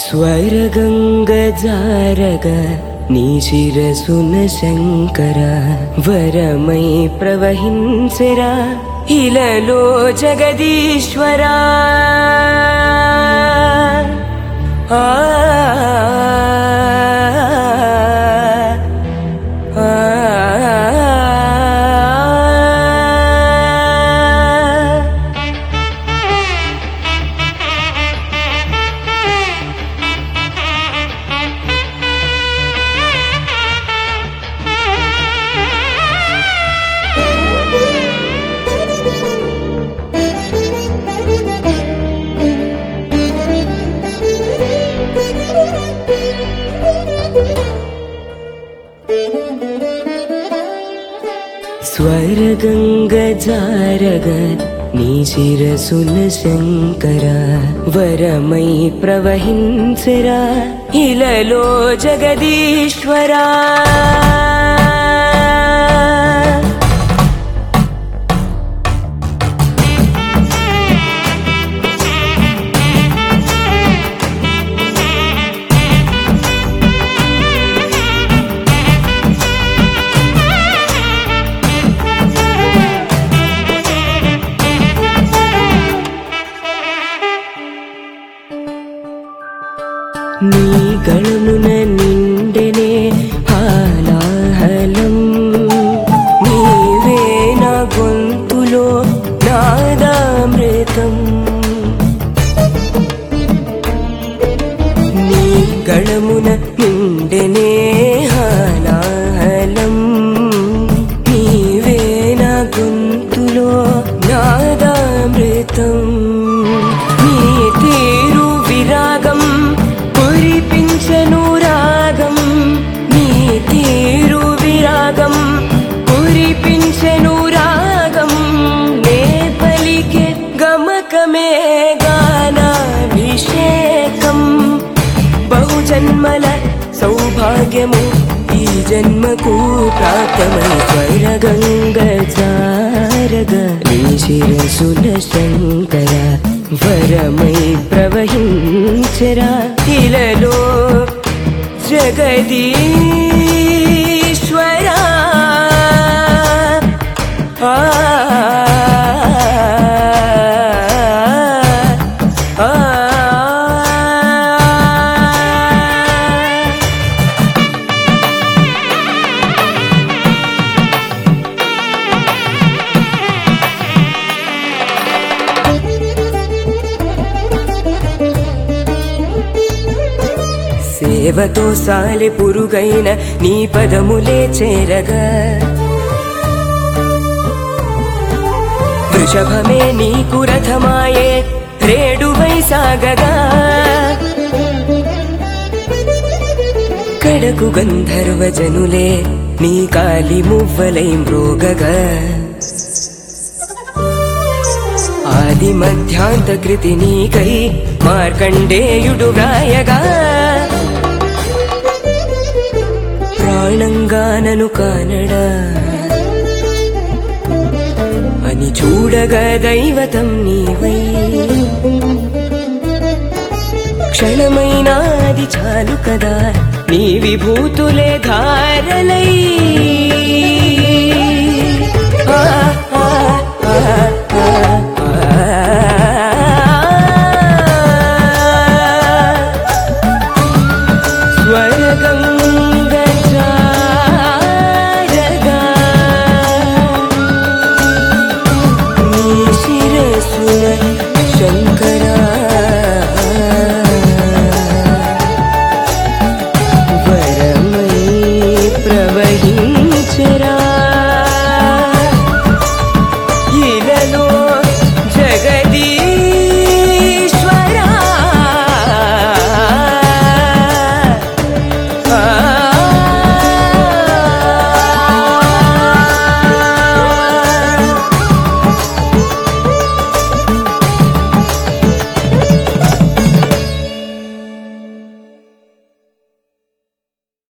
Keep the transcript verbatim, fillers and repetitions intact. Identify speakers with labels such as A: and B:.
A: స్వరగంగ జారగ నీ శిరసున శంకర వరమై ప్రవహించెరా ఇలలో జగదీశ్వరా. ఆ స్వరగంగ జారగ నీ శిరసున శంకర వరమై ప్రవహించెరా ఇలలో జగదీశ్వరా. నీ గళమున నిండెనే హాలాహలం నీవే నా గొంతులో నాదామృతం. నీ గళమున నిండెనే హాలాహలం నీవే నా గొంతులో నాదామృతం. నీ తీరు విరాగం పురిపించెను రాగం నీ తీరు విరాగం పురిపించెను రాగం నే పలికే గమకమే గానాభిషేకం. బహుజన్మల సౌభాగ్యము ఈ జన్మకు ప్రాప్తమై స్వరగంగ జారగ నీ శిరసున శంకర వరమై ప్రవహించెరా ఇలలో జగదీశ్వరా. ఆ సేవతో సాలె పురుగైన నీ పదములే చేరగా వృషభమే నీకు రథమాయే రేడువై సాగగా కడకు గంధర్వ జనులే నీ కాలి మువ్వలై మ్రోగగా ఆది మధ్యాంత కృతి నీకై మార్కండేయుడు వ్రాయగా ప్రాణంగానను కానడా అని చూడగా దైవతం నీవై క్షణమైనాది చాలు కదా నీ విభూతులే ధారలై.